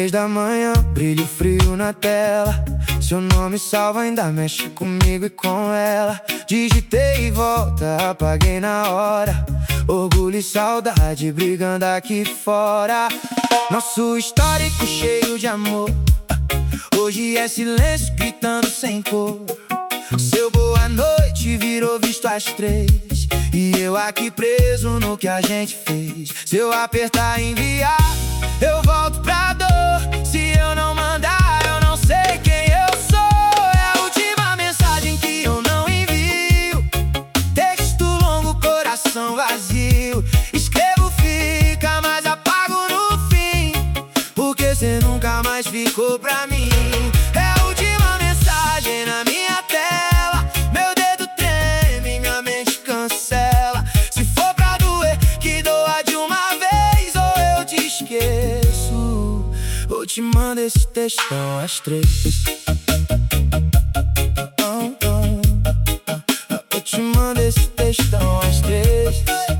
3 da manhã, brilho frio na tela. Seu nome salva, ainda mexe comigo e com ela. Digitei e volta, apaguei na hora. Orgulho e saudade brigando aqui fora. Nosso histórico cheio de amor. Hoje é silêncio gritando sem cor. Seu boa noite virou visto às 3. E eu aqui preso no que a gente fez. Se eu apertar enviar, eu volto pra dor. Se eu não mandar, eu não sei quem eu sou. É a última mensagem que eu não envio. Texto longo, coração vazio. Escrevo, fica, mas apago no fim. Porque cê nunca mais ficou pra mim. É a última mensagem na minha tela. Meu dedo treme, minha mente cancela. Se for pra doer, que doa de uma vez ou eu te esqueço. Ou te mando esse textão às 3. Eu te mando esse textão às 3.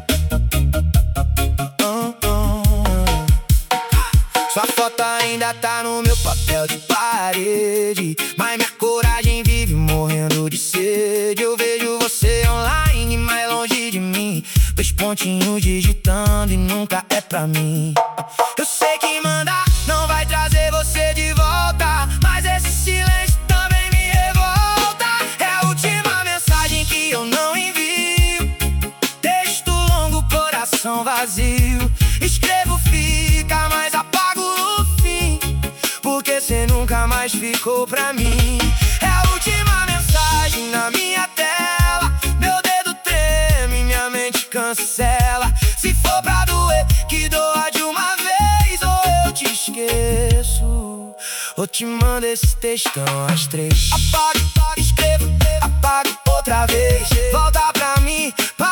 Sua foto ainda tá no meu papel de parede, mas minha coragem vive morrendo de sede. Eu vejo você online, mais longe de mim. 2 pontinhos digitando e nunca é pra mim. Eu sei que mandar não vai trazer você de volta, mas esse silêncio também me revolta. É a última mensagem que eu não envio. Texto longo, coração vazio. Escrevo, fica, mas apago no fim. Porque cê nunca mais ficou pra mim. É a última mensagem na minha tela. Meu dedo treme, minha mente cancela. Se for pra doer, que doa de uma vez ou eu te esqueço. Ou te mando esse textão às 3. Apago, escrevo, apago outra vez. Volta pra mim.